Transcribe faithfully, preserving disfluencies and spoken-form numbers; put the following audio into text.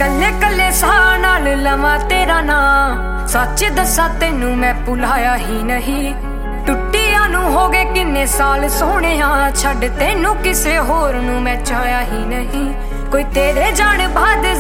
कल्ले कल्ले साह नाल लवां तेरा नाम, सच दसा तेनू मैं भुलाया ही नहीं। टुट्टिया नू हो गए किन्ने साल सोहणिया, छड्ड तेनू किसे होर नू मैं चाहया ही नहीं। कोई तेरे जान बाद